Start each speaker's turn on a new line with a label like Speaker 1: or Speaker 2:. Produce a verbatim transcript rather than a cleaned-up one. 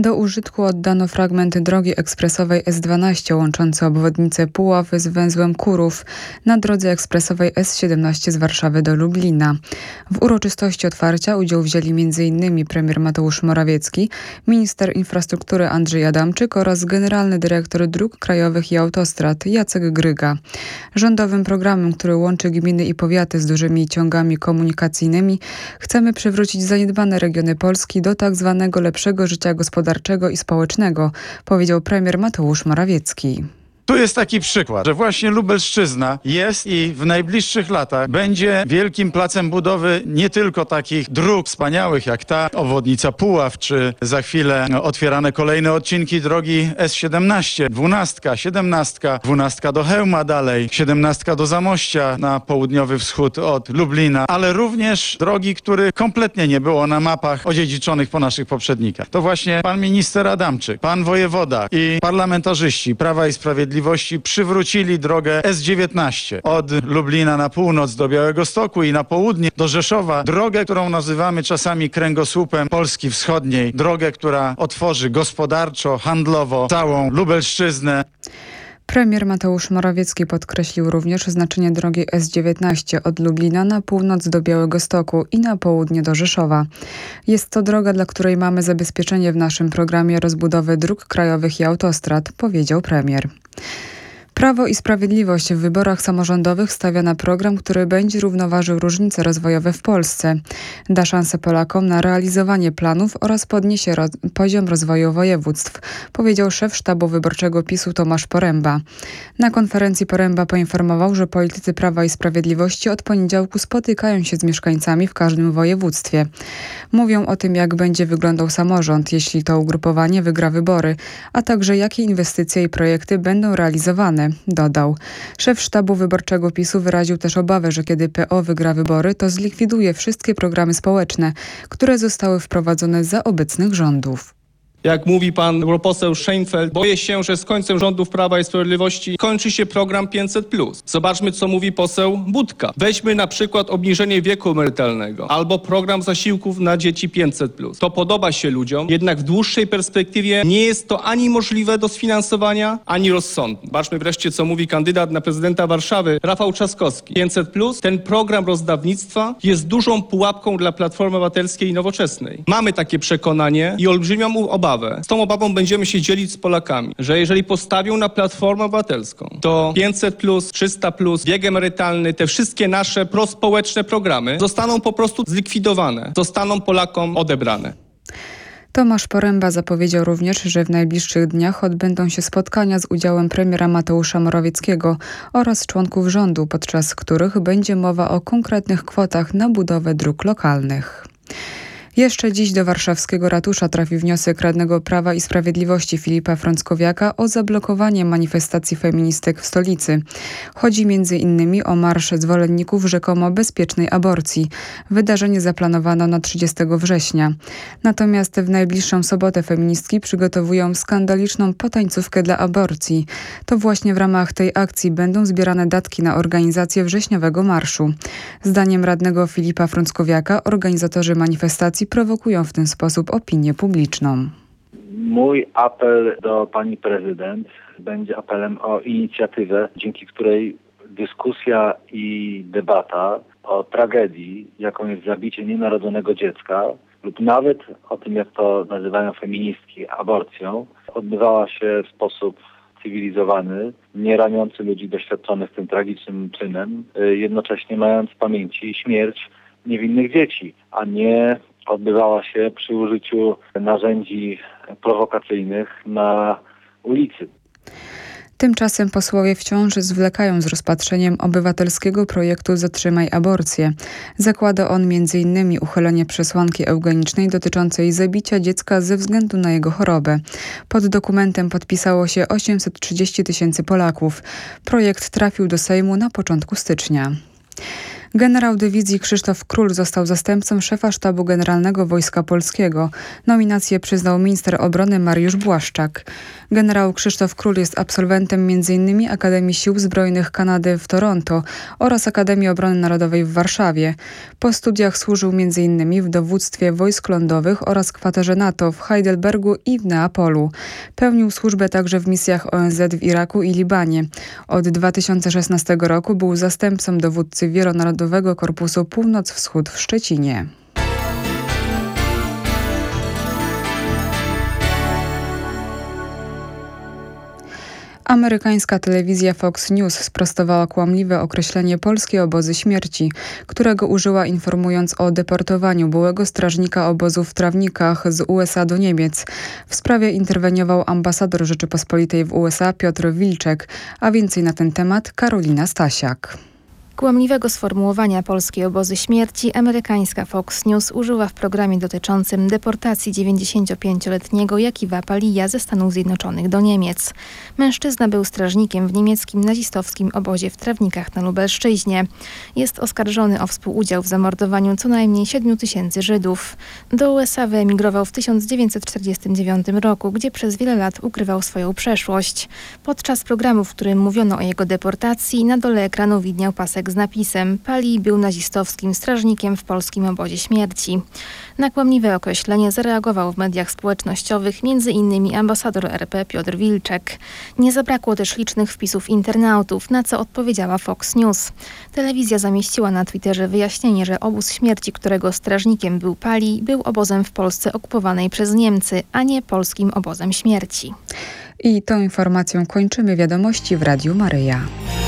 Speaker 1: Do użytku oddano fragment drogi ekspresowej S dwanaście łączący obwodnicę Puławy z węzłem Kurów na drodze ekspresowej S siedemnaście z Warszawy do Lublina. W uroczystości otwarcia udział wzięli m.in. premier Mateusz Morawiecki, minister infrastruktury Andrzej Adamczyk oraz generalny dyrektor dróg krajowych i autostrad Jacek Gryga. Rządowym programem, który łączy gminy i powiaty z dużymi ciągami komunikacyjnymi, chcemy przywrócić zaniedbane regiony Polski do tak zwanego lepszego życia gospodarczego i społecznego, powiedział premier Mateusz Morawiecki.
Speaker 2: Tu jest taki przykład, że właśnie Lubelszczyzna jest i w najbliższych latach będzie wielkim placem budowy nie tylko takich dróg wspaniałych jak ta obwodnica Puław, czy za chwilę otwierane kolejne odcinki drogi S siedemnaście, dwunastka, siedemnastka, dwunastka do Chełma dalej, siedemnastka do Zamościa na południowy wschód od Lublina, ale również drogi, których kompletnie nie było na mapach odziedziczonych po naszych poprzednikach. To właśnie pan minister Adamczyk, pan wojewoda i parlamentarzyści Prawa i Sprawiedliwości przywrócili drogę S dziewiętnaście od Lublina na północ do Białegostoku i na południe do Rzeszowa. Drogę, którą nazywamy czasami kręgosłupem Polski Wschodniej. Drogę, która otworzy gospodarczo, handlowo całą Lubelszczyznę.
Speaker 1: Premier Mateusz Morawiecki podkreślił również znaczenie drogi S dziewiętnaście od Lublina na północ do Białegostoku i na południe do Rzeszowa. Jest to droga, dla której mamy zabezpieczenie w naszym programie rozbudowy dróg krajowych i autostrad, powiedział premier. Prawo i Sprawiedliwość w wyborach samorządowych stawia na program, który będzie równoważył różnice rozwojowe w Polsce. Da szansę Polakom na realizowanie planów oraz podniesie ro- poziom rozwoju województw, powiedział szef sztabu wyborczego PiSu Tomasz Poręba. Na konferencji Poręba poinformował, że politycy Prawa i Sprawiedliwości od poniedziałku spotykają się z mieszkańcami w każdym województwie. Mówią o tym, jak będzie wyglądał samorząd, jeśli to ugrupowanie wygra wybory, a także jakie inwestycje i projekty będą realizowane. Dodał. Szef sztabu wyborczego PiSu wyraził też obawę, że kiedy P O wygra wybory, to zlikwiduje wszystkie programy społeczne, które zostały wprowadzone za obecnych rządów.
Speaker 3: Jak mówi pan poseł Szejnfeld, boję się, że z końcem rządów Prawa i Sprawiedliwości kończy się program pięćset plus. Zobaczmy, co mówi poseł Budka. Weźmy na przykład obniżenie wieku emerytalnego albo program zasiłków na dzieci pięćset plus. To podoba się ludziom, jednak w dłuższej perspektywie nie jest to ani możliwe do sfinansowania, ani rozsądne. Zobaczmy wreszcie, co mówi kandydat na prezydenta Warszawy Rafał Trzaskowski. pięćset plus, ten program rozdawnictwa jest dużą pułapką dla Platformy Obywatelskiej i Nowoczesnej. Mamy takie przekonanie i olbrzymią obawę. Z tą obawą będziemy się dzielić z Polakami, że jeżeli postawią na Platformę Obywatelską, to pięćset plus, trzysta plus, wiek emerytalny, te wszystkie nasze prospołeczne programy zostaną po prostu zlikwidowane, zostaną Polakom odebrane.
Speaker 1: Tomasz Poręba zapowiedział również, że w najbliższych dniach odbędą się spotkania z udziałem premiera Mateusza Morawieckiego oraz członków rządu, podczas których będzie mowa o konkretnych kwotach na budowę dróg lokalnych. Jeszcze dziś do warszawskiego ratusza trafi wniosek radnego Prawa i Sprawiedliwości Filipa Frąckowiaka o zablokowanie manifestacji feministek w stolicy. Chodzi między innymi o marsz zwolenników rzekomo bezpiecznej aborcji. Wydarzenie zaplanowano na trzydziestego września. Natomiast w najbliższą sobotę feministki przygotowują skandaliczną potańcówkę dla aborcji. To właśnie w ramach tej akcji będą zbierane datki na organizację wrześniowego marszu. Zdaniem radnego Filipa Frąckowiaka organizatorzy manifestacji prowokują w ten sposób opinię publiczną.
Speaker 4: Mój apel do pani prezydent będzie apelem o inicjatywę, dzięki której dyskusja i debata o tragedii, jaką jest zabicie nienarodzonego dziecka, lub nawet o tym, jak to nazywają feministki, aborcją, odbywała się w sposób cywilizowany, nie raniący ludzi doświadczonych tym tragicznym czynem, jednocześnie mając w pamięci śmierć niewinnych dzieci, a nie odbywała się przy użyciu narzędzi prowokacyjnych na ulicy.
Speaker 1: Tymczasem posłowie wciąż zwlekają z rozpatrzeniem obywatelskiego projektu Zatrzymaj aborcję. Zakłada on między innymi uchylenie przesłanki eugenicznej dotyczącej zabicia dziecka ze względu na jego chorobę. Pod dokumentem podpisało się osiemset trzydzieści tysięcy Polaków. Projekt trafił do Sejmu na początku stycznia. Generał dywizji Krzysztof Król został zastępcą szefa Sztabu Generalnego Wojska Polskiego. Nominację przyznał minister obrony Mariusz Błaszczak. Generał Krzysztof Król jest absolwentem między innymi Akademii Sił Zbrojnych Kanady w Toronto oraz Akademii Obrony Narodowej w Warszawie. Po studiach służył między innymi w dowództwie wojsk lądowych oraz kwaterze NATO w Heidelbergu i w Neapolu. Pełnił służbę także w misjach O N Z w Iraku i Libanie. Od dwa tysiące szesnastego roku był zastępcą dowódcy Wielonarodowego Korpusu Północ-Wschód w Szczecinie. Amerykańska telewizja Fox News sprostowała kłamliwe określenie polskie obozy śmierci, którego użyła informując o deportowaniu byłego strażnika obozu w Trawnikach z U S A do Niemiec. W sprawie interweniował ambasador Rzeczypospolitej w U S A Piotr Wilczek, a więcej na ten temat Karolina Stasiak.
Speaker 5: Kłamliwego sformułowania polskie obozy śmierci amerykańska Fox News użyła w programie dotyczącym deportacji dziewięćdziesięciopięcioletniego Jakiwa Palija ze Stanów Zjednoczonych do Niemiec. Mężczyzna był strażnikiem w niemieckim nazistowskim obozie w Trawnikach na Lubelszczyźnie. Jest oskarżony o współudział w zamordowaniu co najmniej siedmiu tysięcy Żydów. Do U S A wyemigrował w tysiąc dziewięćset czterdziestym dziewiątym roku, gdzie przez wiele lat ukrywał swoją przeszłość. Podczas programu, w którym mówiono o jego deportacji, na dole ekranu widniał pasek z napisem: Palij był nazistowskim strażnikiem w polskim obozie śmierci. Na kłamliwe określenie zareagował w mediach społecznościowych między innymi ambasador R P Piotr Wilczek. Nie zabrakło też licznych wpisów internautów, na co odpowiedziała Fox News. Telewizja zamieściła na Twitterze wyjaśnienie, że obóz śmierci, którego strażnikiem był Palij, był obozem w Polsce okupowanej przez Niemcy, a nie polskim obozem śmierci.
Speaker 1: I tą informacją kończymy wiadomości w Radiu Maryja.